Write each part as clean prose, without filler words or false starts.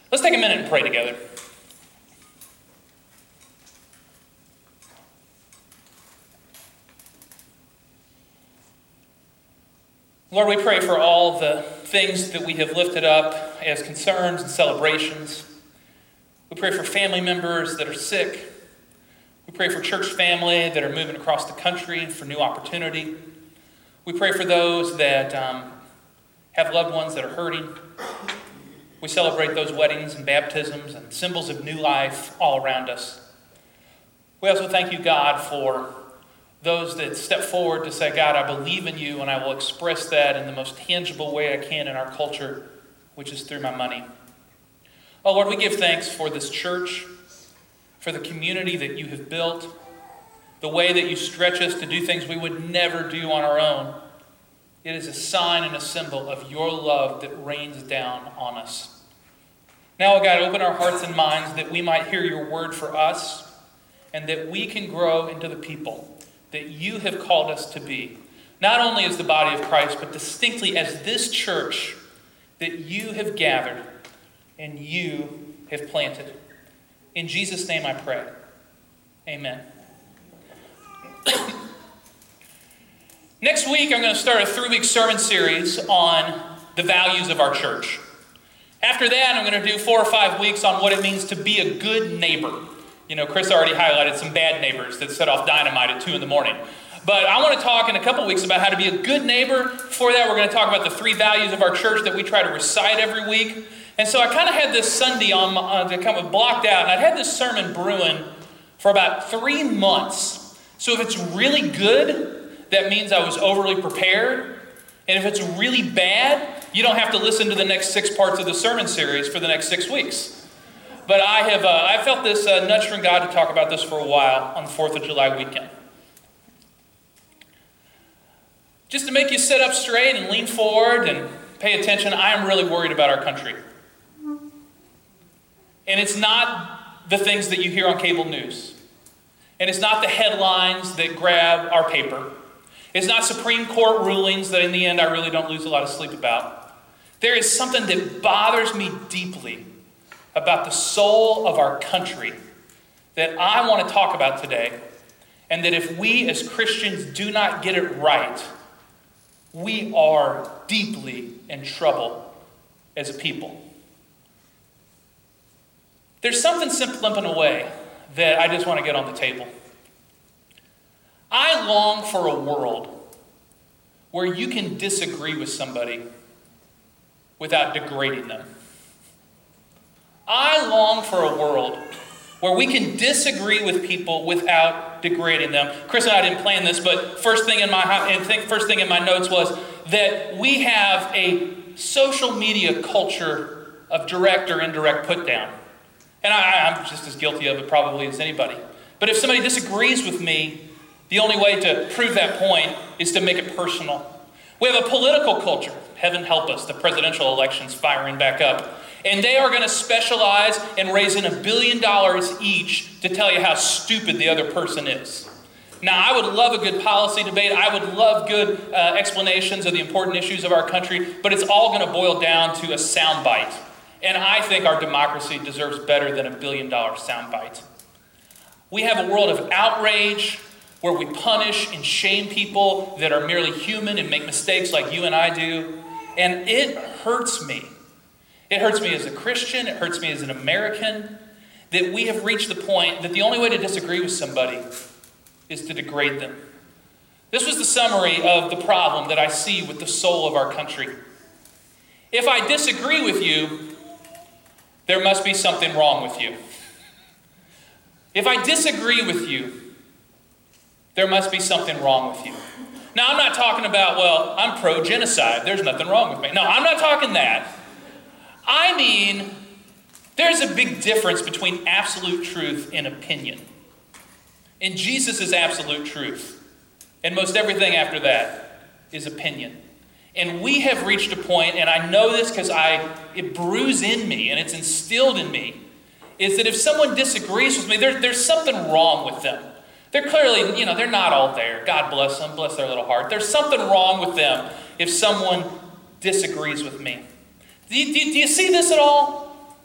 Let's take a minute and pray together. Lord, we pray for all the things that we have lifted up as concerns and celebrations. We pray for family members that are sick. We pray for church family that are moving across the country for new opportunity. We pray for those that have loved ones that are hurting. We celebrate those weddings and baptisms and symbols of new life all around us. We also thank you, God, for those that step forward to say, God, I believe in you, and I will express that in the most tangible way I can in our culture, which is through my money. Oh, Lord, we give thanks for this church, for the community that you have built, the way that you stretch us to do things we would never do on our own. It is a sign and a symbol of your love that rains down on us. Now, oh God, open our hearts and minds that we might hear your word for us and that we can grow into the people that you have called us to be, not only as the body of Christ, but distinctly as this church that you have gathered and you have planted. In Jesus' name I pray. Amen. Next week, I'm going to start a 3-week sermon series on the values of our church. After that, I'm going to do 4 or 5 weeks on what it means to be a good neighbor. You know, Chris already highlighted some bad neighbors that set off dynamite at 2 in the morning. But I want to talk in a couple weeks about how to be a good neighbor. Before that, we're going to talk about the 3 values of our church that we try to recite every week. And so I kind of had this Sunday to kind of blocked out, and I'd had this sermon brewing for about 3 months. So if it's really good, that means I was overly prepared. And if it's really bad, you don't have to listen to the next 6 parts of the sermon series for the next 6 weeks. But I felt this nudge from God to talk about this for a while on the 4th of July weekend. Just to make you sit up straight and lean forward and pay attention, I am really worried about our country. And it's not the things that you hear on cable news. And it's not the headlines that grab our paper. It's not Supreme Court rulings that in the end I really don't lose a lot of sleep about. There is something that bothers me deeply about the soul of our country that I want to talk about today. And that if we as Christians do not get it right, we are deeply in trouble as a people. There's something slipping away that I just want to get on the table. I long for a world where you can disagree with somebody without degrading them. I long for a world where we can disagree with people without degrading them. Chris and I didn't plan this, but first thing in my notes was that we have a social media culture of direct or indirect put down. And I'm just as guilty of it probably as anybody. But if somebody disagrees with me, the only way to prove that point is to make it personal. We have a political culture. Heaven help us, the presidential election's firing back up. And they are going to specialize in raising $1 billion each to tell you how stupid the other person is. Now, I would love a good policy debate. I would love good explanations of the important issues of our country. But it's all going to boil down to a soundbite. And I think our democracy deserves better than $1 billion soundbite. We have a world of outrage where we punish and shame people that are merely human and make mistakes like you and I do. And it hurts me. It hurts me as a Christian. It hurts me as an American that we have reached the point that the only way to disagree with somebody is to degrade them. This was the summary of the problem that I see with the soul of our country. If I disagree with you, there must be something wrong with you. If I disagree with you, there must be something wrong with you. Now, I'm not talking about, well, I'm pro-genocide. There's nothing wrong with me. No, I'm not talking that. I mean, there's a big difference between absolute truth and opinion. And Jesus is absolute truth. And most everything after that is opinion. And we have reached a point, and I know this because it brews in me and it's instilled in me, is that if someone disagrees with me, there's something wrong with them. They're clearly, they're not all there. God bless them, bless their little heart. There's something wrong with them if someone disagrees with me. Do you see this at all?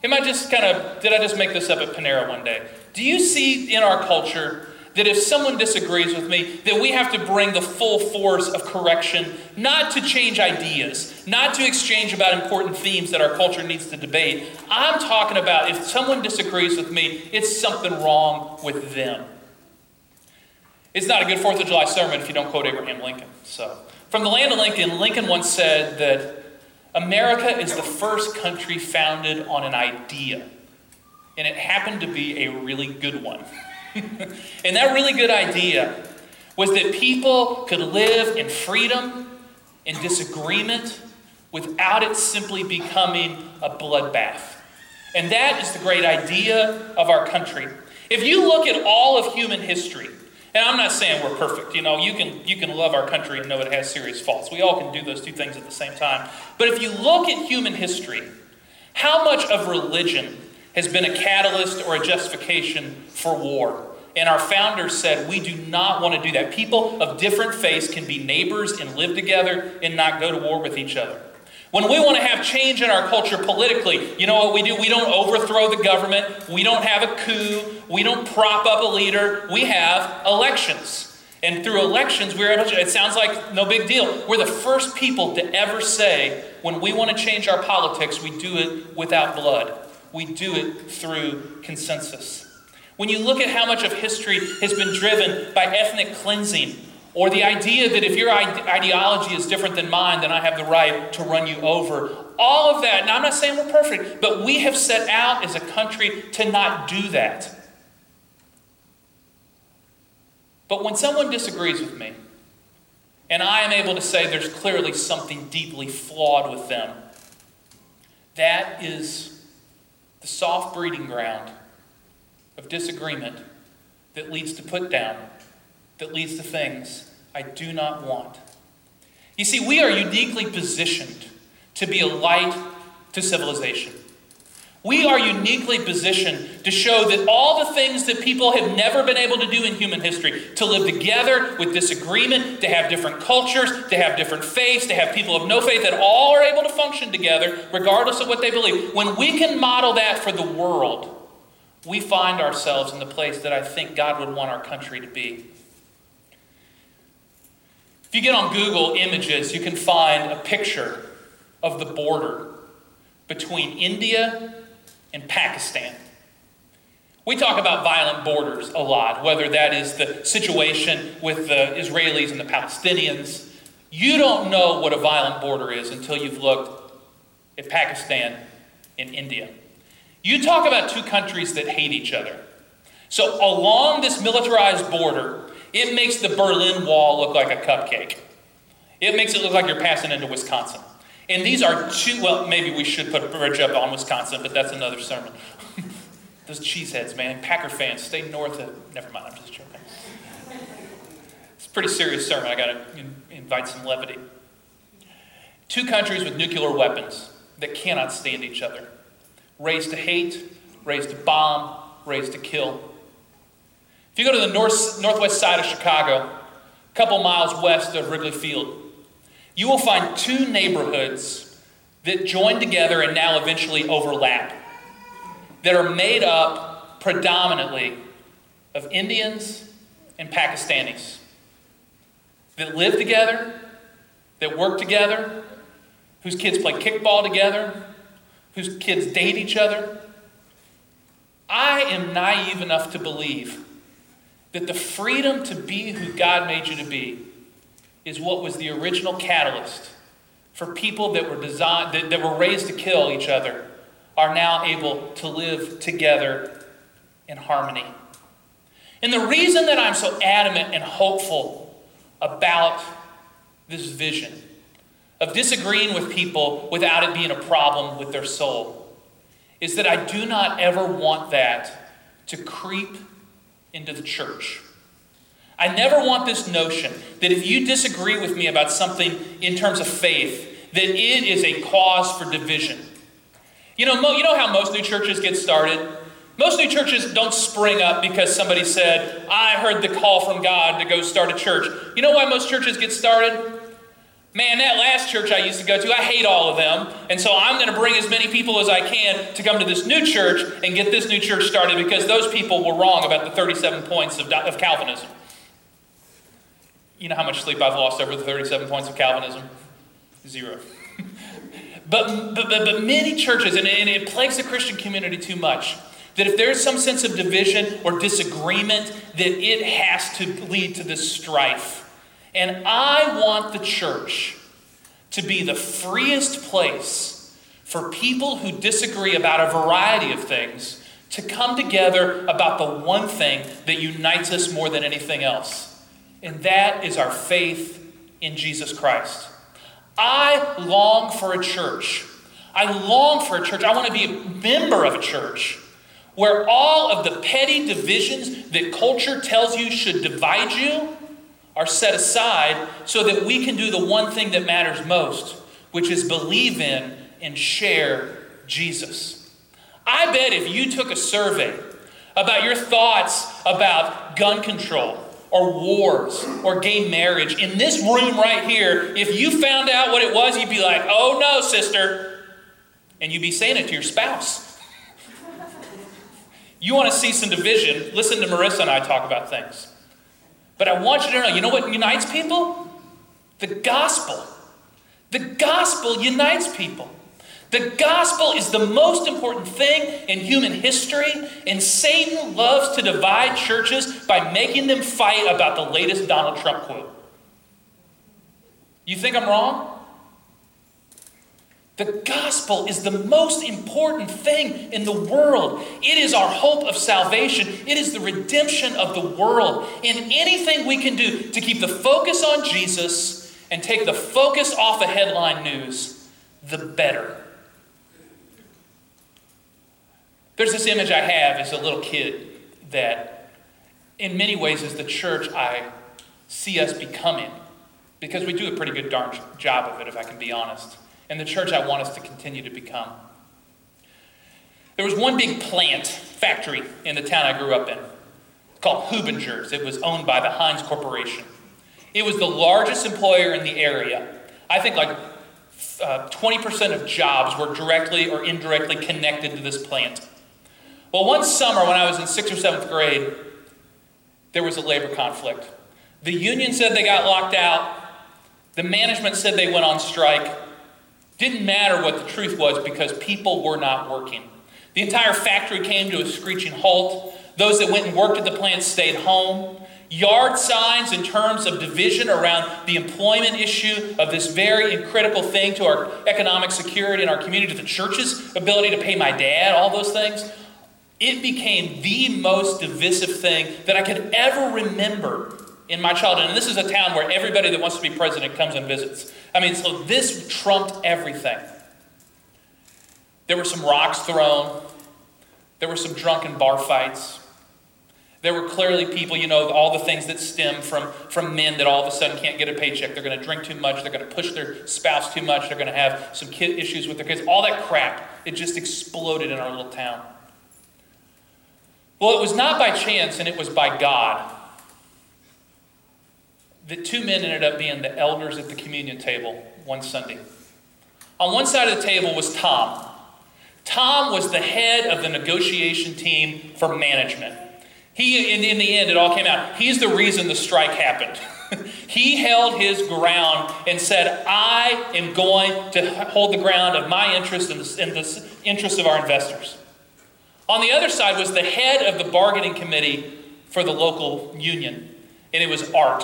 Did I just make this up at Panera one day? Do you see in our culture that if someone disagrees with me, that we have to bring the full force of correction, not to change ideas, not to exchange about important themes that our culture needs to debate. I'm talking about if someone disagrees with me, it's something wrong with them. It's not a good 4th of July sermon if you don't quote Abraham Lincoln. So, from the land of Lincoln, Lincoln once said that America is the first country founded on an idea. And it happened to be a really good one. And that really good idea was that people could live in freedom and disagreement without it simply becoming a bloodbath. And that is the great idea of our country. If you look at all of human history, and I'm not saying we're perfect, you can love our country and know it has serious faults. We all can do those two things at the same time. But if you look at human history, how much of religion has been a catalyst or a justification for war? And our founders said, we do not want to do that. People of different faiths can be neighbors and live together and not go to war with each other. When we want to have change in our culture politically, you know what we do? We don't overthrow the government. We don't have a coup. We don't prop up a leader. We have elections. And through elections, it sounds like no big deal. We're the first people to ever say, when we want to change our politics, we do it without blood. We do it through consensus. When you look at how much of history has been driven by ethnic cleansing, or the idea that if your ideology is different than mine, then I have the right to run you over. All of that, and I'm not saying we're perfect, but we have set out as a country to not do that. But when someone disagrees with me, and I am able to say there's clearly something deeply flawed with them, that is the soft breeding ground of disagreement that leads to put down, that leads to things I do not want. You see, we are uniquely positioned to be a light to civilization. We are uniquely positioned to show that all the things that people have never been able to do in human history, to live together with disagreement, to have different cultures, to have different faiths, to have people of no faith that all are able to function together regardless of what they believe. When we can model that for the world, we find ourselves in the place that I think God would want our country to be. If you get on Google Images, you can find a picture of the border between India and Pakistan. We talk about violent borders a lot, whether that is the situation with the Israelis and the Palestinians. You don't know what a violent border is until you've looked at Pakistan and India. You talk about two countries that hate each other. So along this militarized border, it makes the Berlin Wall look like a cupcake. It makes it look like you're passing into Wisconsin. And these are two, well, maybe we should put a bridge up on Wisconsin, but that's another sermon. Those cheeseheads, man. Packer fans, stay north of, never mind, I'm just joking. It's a pretty serious sermon. I got to invite some levity. Two countries with nuclear weapons that cannot stand each other. Raised to hate, raised to bomb, raised to kill. If you go to the northwest side of Chicago, a couple miles west of Wrigley Field, you will find two neighborhoods that join together and now eventually overlap, that are made up predominantly of Indians and Pakistanis, that live together, that work together, whose kids play kickball together, whose kids date each other. I am naive enough to believe that the freedom to be who God made you to be is what was the original catalyst for people that were designed, that were raised to kill each other, are now able to live together in harmony. And the reason that I'm so adamant and hopeful about this vision of disagreeing with people without it being a problem with their soul is that I do not ever want that to creep into the church. I never want this notion that if you disagree with me about something in terms of faith, that it is a cause for division. You know how most new churches get started? Most new churches don't spring up because somebody said, I heard the call from God to go start a church. You know why most churches get started? Man, that last church I used to go to, I hate all of them. And so I'm going to bring as many people as I can to come to this new church and get this new church started because those people were wrong about the 37 points of Calvinism. You know how much sleep I've lost over the 37 points of Calvinism? 0. But many churches, and it plagues the Christian community too much, that if there's some sense of division or disagreement, that it has to lead to this strife. And I want the church to be the freest place for people who disagree about a variety of things to come together about the one thing that unites us more than anything else. And that is our faith in Jesus Christ. I long for a church. I long for a church. I want to be a member of a church where all of the petty divisions that culture tells you should divide you are set aside so that we can do the one thing that matters most, which is believe in and share Jesus. I bet if you took a survey about your thoughts about gun control or wars or gay marriage in this room right here, if you found out what it was, you'd be like, oh no, sister. And you'd be saying it to your spouse. You want to see some division, listen to Marissa and I talk about things. But I want you to know, you know what unites people? The gospel. The gospel unites people. The gospel is the most important thing in human history, and Satan loves to divide churches by making them fight about the latest Donald Trump quote. You think I'm wrong? The gospel is the most important thing in the world. It is our hope of salvation. It is the redemption of the world. And anything we can do to keep the focus on Jesus and take the focus off of headline news, the better. There's this image I have as a little kid that in many ways is the church I see us becoming, because we do a pretty good darn job of it, if I can be honest. And the church I want us to continue to become. There was one big factory in the town I grew up in called Hubinger's. It was owned by the Heinz Corporation. It was the largest employer in the area. I think like 20% of jobs were directly or indirectly connected to this plant. Well, one summer when I was in 6th or 7th grade, there was a labor conflict. The union said they got locked out. The management said they went on strike. Didn't matter what the truth was because people were not working. The entire factory came to a screeching halt. Those that went and worked at the plant stayed home. Yard signs in terms of division around the employment issue of this very critical thing to our economic security and our community, to the church's ability to pay my dad, all those things. It became the most divisive thing that I could ever remember in my childhood. And this is a town where everybody that wants to be president comes and visits. I mean, so this trumped everything. There were some rocks thrown. There were some drunken bar fights. There were clearly people, all the things that stem from men that all of a sudden can't get a paycheck. They're going to drink too much. They're going to push their spouse too much. They're going to have some kid issues with their kids. All that crap, it just exploded in our little town. Well, it was not by chance, and it was by God, that 2 men ended up being the elders at the communion table one Sunday. On one side of the table was Tom. Tom was the head of the negotiation team for management. He, in the end, it all came out. He's the reason the strike happened. He held his ground and said, I am going to hold the ground of my interest and the interest of our investors. On the other side was the head of the bargaining committee for the local union, and it was Art.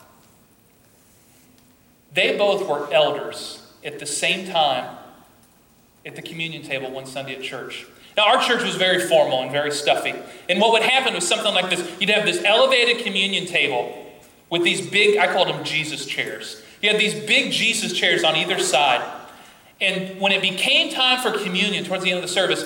They both were elders at the same time at the communion table one Sunday at church. Now, our church was very formal and very stuffy. And what would happen was something like this. You'd have this elevated communion table with these big, I called them Jesus chairs. You had these big Jesus chairs on either side. And when it became time for communion towards the end of the service,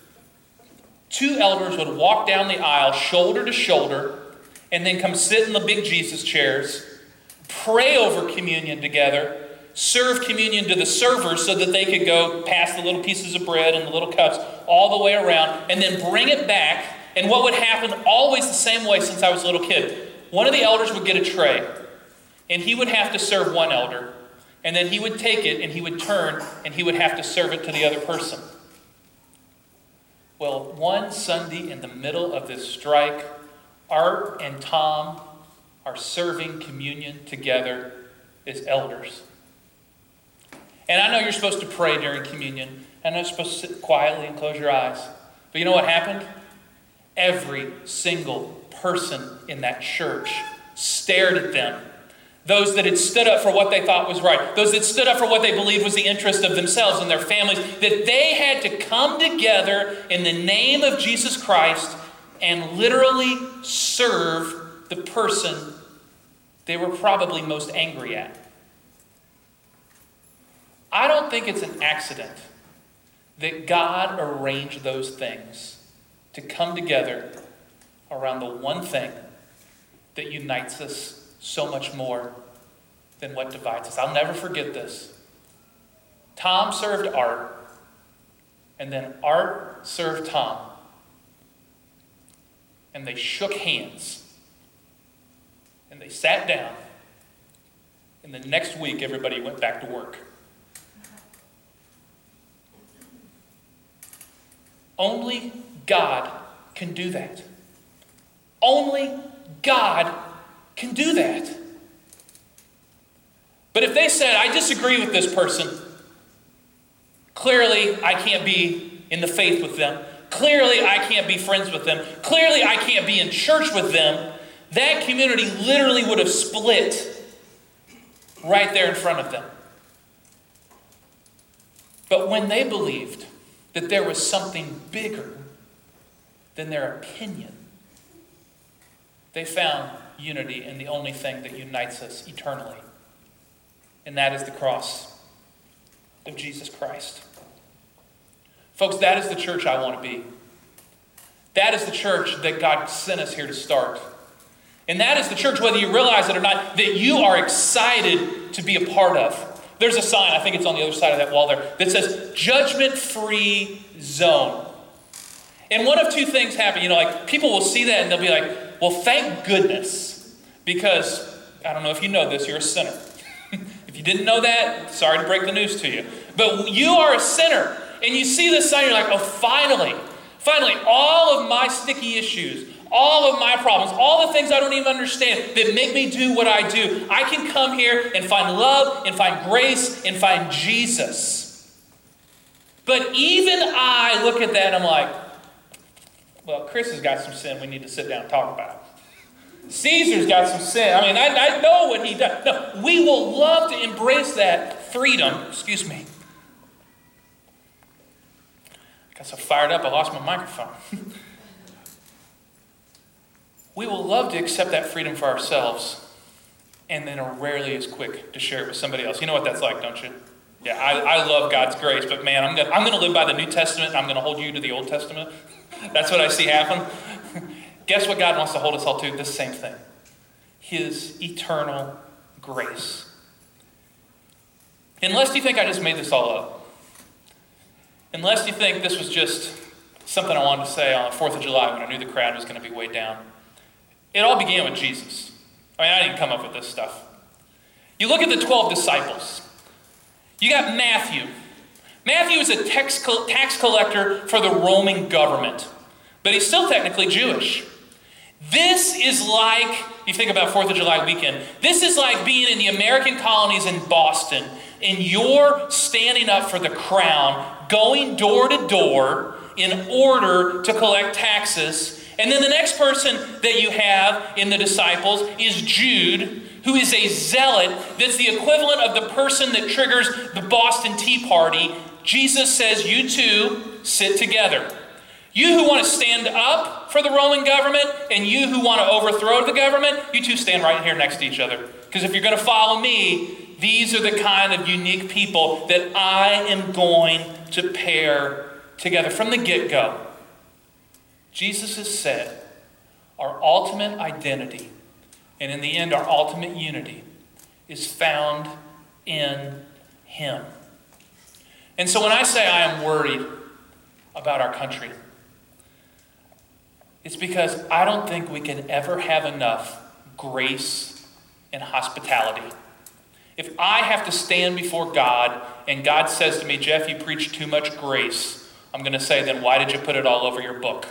2 elders would walk down the aisle shoulder to shoulder and then come sit in the big Jesus chairs, pray over communion together, serve communion to the servers so that they could go pass the little pieces of bread and the little cups all the way around, and then bring it back. And what would happen always the same way since I was a little kid, one of the elders would get a tray, and he would have to serve one elder, And then he would take it and he would turn and he would have to serve it to the other person. Well, one Sunday in the middle of this strike, Art and Tom are serving communion together as elders. And I know you're supposed to pray during communion. I know you're supposed to sit quietly and close your eyes. But you know what happened? Every single person in that church stared at them. Those that had stood up for what they thought was right. Those that stood up for what they believed was the interest of themselves and their families. That they had to come together in the name of Jesus Christ and literally serve the person they were probably most angry at. I don't think it's an accident that God arranged those things to come together around the one thing that unites us so much more than what divides us. I'll never forget this. Tom served Art, and then Art served Tom. And they shook hands. And they sat down. And the next week, everybody went back to work. Only God can do that. Only God can do that. But if they said, I disagree with this person, clearly I can't be in the faith with them. Clearly I can't be friends with them. Clearly I can't be in church with them. That community literally would have split right there in front of them. But when they believed that there was something bigger than their opinion, they found unity in the only thing that unites us eternally. And that is the cross of Jesus Christ. Folks, that is the church I want to be. That is the church that God sent us here to start. And that is the church, whether you realize it or not, that you are excited to be a part of. There's a sign, I think it's on the other side of that wall there, that says judgment-free zone. And one of two things happen. Like people will see that and they'll be like, well, thank goodness. Because, I don't know if you know this, you're a sinner. If you didn't know that, sorry to break the news to you. But you are a sinner. And you see this sign, you're like, oh, finally, all of my sticky issues, all of my problems, all the things I don't even understand that make me do what I do, I can come here and find love and find grace and find Jesus. But even I look at that and I'm like, well, Chris has got some sin we need to sit down and talk about. Caesar's got some sin. I mean, I know what he does. No, we will love to embrace that freedom. Excuse me. I got so fired up I lost my microphone. We will love to accept that freedom for ourselves and then are rarely as quick to share it with somebody else. You know what that's like, don't you? Yeah, I love God's grace, but man, I'm going to live by the New Testament and I'm going to hold you to the Old Testament. That's what I see happen. Guess what God wants to hold us all to? This same thing. His eternal grace. Unless you think I just made this all up. Unless you think this was just something I wanted to say on the 4th of July when I knew the crowd was going to be way down. It all began with Jesus. I mean, I didn't come up with this stuff. You look at the 12 disciples. You got Matthew. Matthew is a tax collector for the Roman government. But he's still technically Jewish. This is like, you think about 4th of July weekend, this is like being in the American colonies in Boston, and you're standing up for the crown, going door to door in order to collect taxes. And then the next person that you have in the disciples is Jude, who is a zealot that's the equivalent of the person that triggers the Boston Tea Party. Jesus says, you two sit together. You who want to stand up for the Roman government and you who want to overthrow the government, you two stand right here next to each other. Because if you're going to follow me, these are the kind of unique people that I am going to pair together from the get-go. Jesus has said our ultimate identity, and in the end our ultimate unity, is found in Him. And so when I say I am worried about our country, it's because I don't think we can ever have enough grace and hospitality. If I have to stand before God and God says to me, Jeff, you preach too much grace, I'm going to say, then why did you put it all over your book?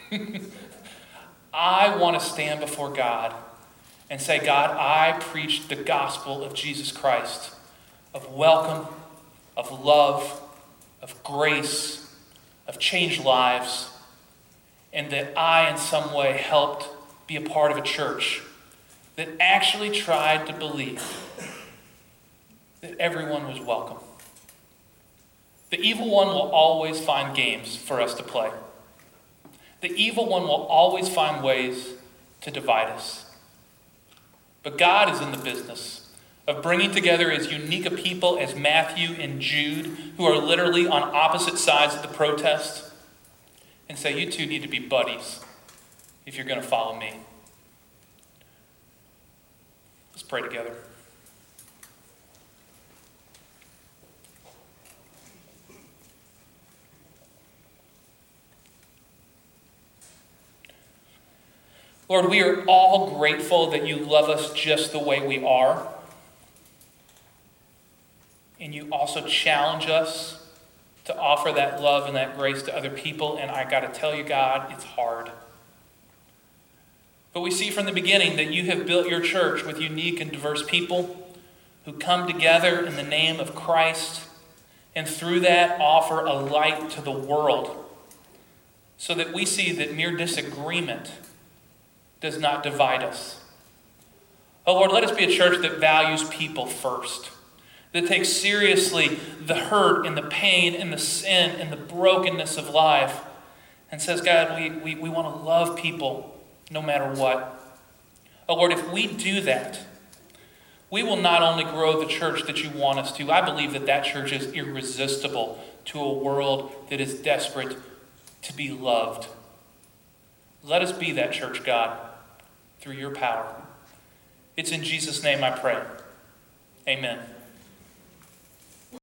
I want to stand before God and say, God, I preach the gospel of Jesus Christ, of welcome, of love, of grace, of changed lives, and that I in some way helped be a part of a church that actually tried to believe that everyone was welcome. The evil one will always find games for us to play. The evil one will always find ways to divide us. But God is in the business of bringing together as unique a people as Matthew and Jude, who are literally on opposite sides of the protest, and say, you two need to be buddies if you're going to follow me. Let's pray together. Lord, we are all grateful that you love us just the way we are. And you also challenge us to offer that love and that grace to other people. And I got to tell you, God, it's hard. But we see from the beginning that you have built your church with unique and diverse people who come together in the name of Christ, and through that offer a light to the world, so that we see that mere disagreement does not divide us. Oh Lord, let us be a church that values people first, that takes seriously the hurt and the pain and the sin and the brokenness of life, and says, God, we want to love people no matter what. Oh Lord, if we do that, we will not only grow the church that you want us to. I believe that that church is irresistible to a world that is desperate to be loved. Let us be that church, God, through your power. It's in Jesus' name I pray. Amen.